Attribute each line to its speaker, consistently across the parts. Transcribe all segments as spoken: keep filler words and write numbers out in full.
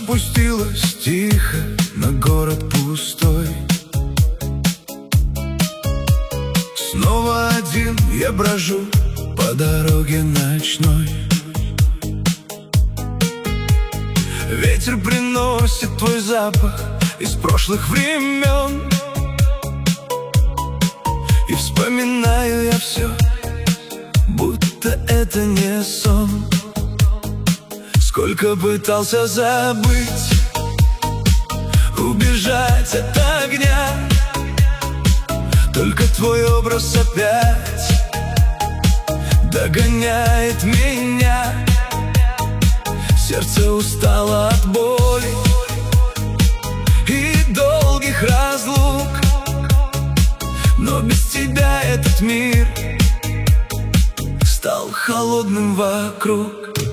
Speaker 1: опустилась тихо на город пустой. Снова один я брожу по дороге ночной. Ветер приносит твой запах из прошлых времен, и вспоминаю я все, будто это не сон. Сколько пытался забыть, убежать от огня, только твой образ опять догоняет меня. Сердце устало от боли и долгих разлук, но без тебя этот мир стал холодным вокруг.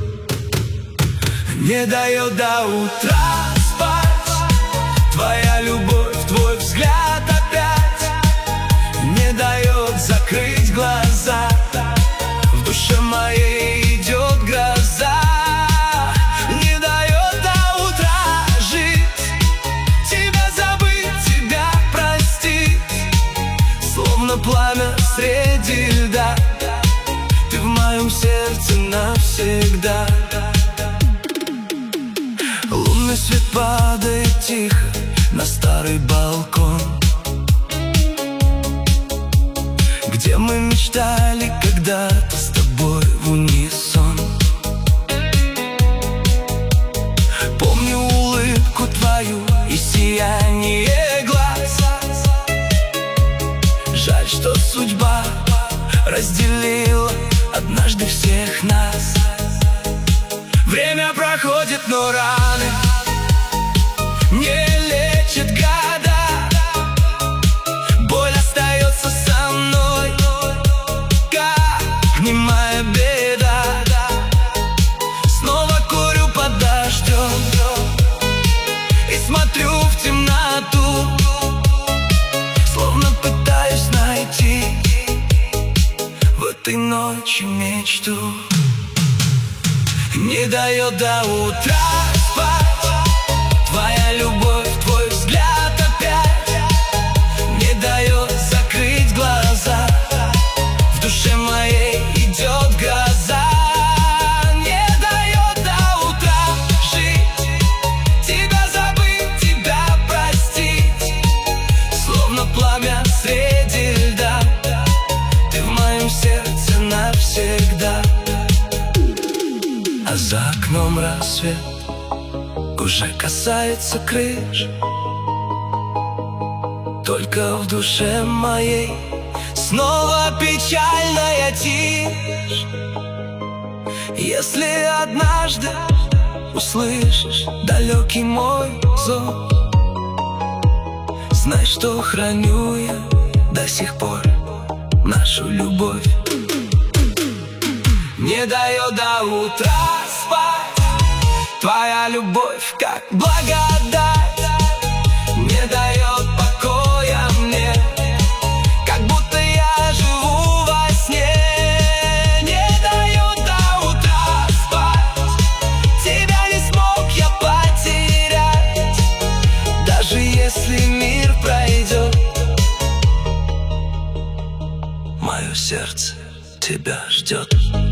Speaker 1: Не дает до утра спать твоя любовь, твой взгляд опять не дает закрыть глаза. В душе моей идет гроза, не дает до утра жить, тебя забыть, тебя простить. Словно пламя среди льда, ты в моем сердце навсегда. Лунный свет падает тихо на старый балкон, где мы мечтали когда-то с тобой в унисон. Помню улыбку твою и сияние глаз. Жаль, что судьба разделила однажды всех нас. Время проходит, но раны не лечат года. Боль остается со мной, как немая беда. Снова курю под дождем и смотрю в темноту, словно пытаюсь найти в этой ночи мечту. Не дает до утра спать твоя любовь, твой взгляд опять не дает закрыть глаза. В душе моей идет гроза, не дает до утра жить, тебя забыть, тебя простить. Словно пламя среди льда, ты в моем сердце навсегда. А за окном рассвет уже касается крыш, только в душе моей снова печальная тишь. Если однажды услышишь далекий мой зов, знай, что храню я до сих пор нашу любовь. Не дает до утра спать твоя любовь, как благодать, не дает покоя мне, как будто я живу во сне. Не дает до утра спать, тебя не смог я потерять, даже если мир пройдет. Мое сердце тебя ждет.